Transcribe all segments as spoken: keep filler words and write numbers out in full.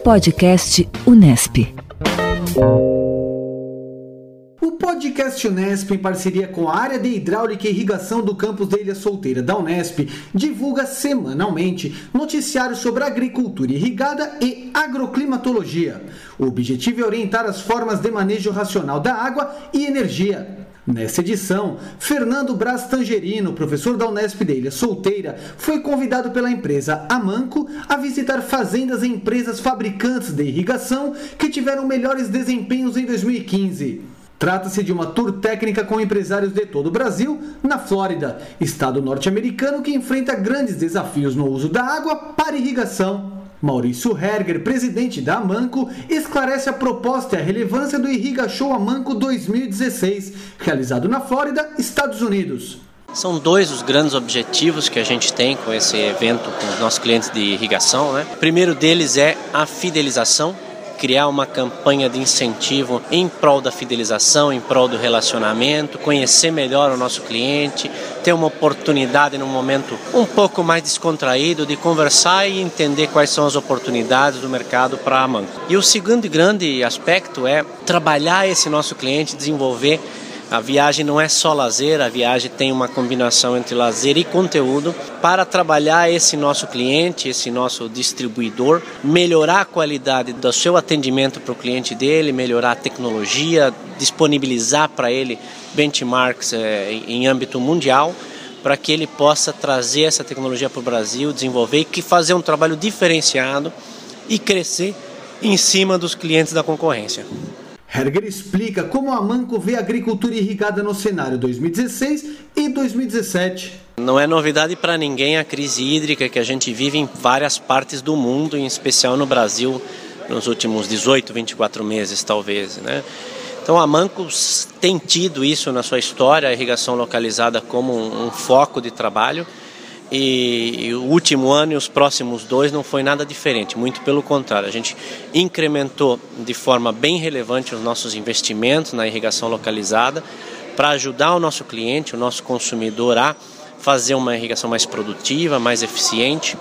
Podcast Unesp. O Podcast Unesp, em parceria com a área de hidráulica e irrigação do campus da Ilha Solteira da Unesp, divulga semanalmente noticiários sobre agricultura irrigada e agroclimatologia. O objetivo é orientar as formas de manejo racional da água e energia. Nessa edição, Fernando Braz Tangerino, professor da Unesp da Ilha Solteira, foi convidado pela empresa Amanco a visitar fazendas e empresas fabricantes de irrigação que tiveram melhores desempenhos em dois mil e quinze. Trata-se de uma tour técnica com empresários de todo o Brasil, na Flórida, estado norte-americano que enfrenta grandes desafios no uso da água para irrigação. Maurício Herger, presidente da Amanco, esclarece a proposta e a relevância do Irriga Show Amanco dois mil e dezesseis, realizado na Flórida, Estados Unidos. São dois os grandes objetivos que a gente tem com esse evento com os nossos clientes de irrigação, né? O primeiro deles é a fidelização, criar uma campanha de incentivo em prol da fidelização, em prol do relacionamento, conhecer melhor o nosso cliente, ter uma oportunidade num momento um pouco mais descontraído de conversar e entender quais são as oportunidades do mercado para a Amanco. E o segundo grande aspecto é trabalhar esse nosso cliente, desenvolver. A viagem não é só lazer, a viagem tem uma combinação entre lazer e conteúdo para trabalhar esse nosso cliente, esse nosso distribuidor, melhorar a qualidade do seu atendimento para o cliente dele, melhorar a tecnologia, disponibilizar para ele benchmarks é, em âmbito mundial, para que ele possa trazer essa tecnologia para o Brasil, desenvolver e fazer um trabalho diferenciado e crescer em cima dos clientes da concorrência. Herger explica como a Amanco vê a agricultura irrigada no cenário dois mil e dezesseis e dois mil e dezessete. Não é novidade para ninguém a crise hídrica que a gente vive em várias partes do mundo, em especial no Brasil, nos últimos dezoito, vinte e quatro meses talvez, né? Então a Amanco tem tido isso na sua história, a irrigação localizada como um, um foco de trabalho. E, e o último ano e os próximos dois não foi nada diferente, muito pelo contrário. A gente incrementou de forma bem relevante os nossos investimentos na irrigação localizada para ajudar o nosso cliente, o nosso consumidor a fazer uma irrigação mais produtiva, mais eficiente.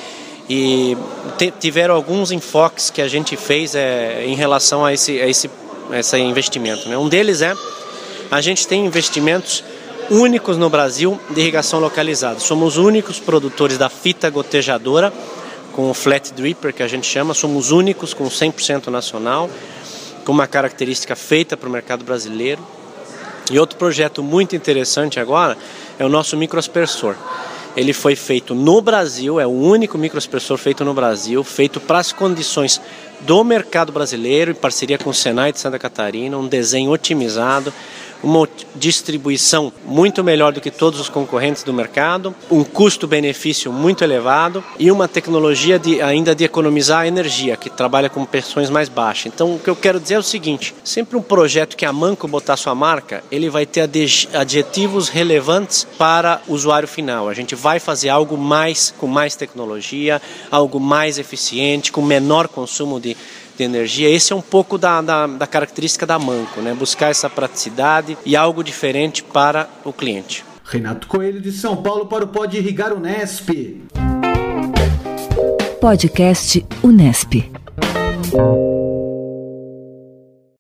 E te, tiveram alguns enfoques que a gente fez é, em relação a esse, a esse, a esse investimento, né? Um deles é, a gente tem investimentos únicos no Brasil de irrigação localizada. Somos os únicos produtores da fita gotejadora, com o flat dripper que a gente chama, somos únicos com cem por cento nacional, com uma característica feita para o mercado brasileiro. E outro projeto muito interessante agora é o nosso microaspersor. Ele foi feito no Brasil, é o único microaspersor feito no Brasil, feito para as condições do mercado brasileiro, em parceria com o Senai de Santa Catarina, um desenho otimizado, uma distribuição muito melhor do que todos os concorrentes do mercado, um custo-benefício muito elevado e uma tecnologia de, ainda de economizar energia, que trabalha com pressões mais baixas. Então, o que eu quero dizer é o seguinte, sempre um projeto que a Amanco botar sua marca, ele vai ter adjetivos relevantes para o usuário final. A gente vai fazer algo mais, com mais tecnologia, algo mais eficiente, com menor consumo de de energia. Esse é um pouco da, da, da característica da Amanco, né? Buscar essa praticidade e algo diferente para o cliente. Renato Coelho de São Paulo para o Pod Irrigar Unesp. Podcast Unesp.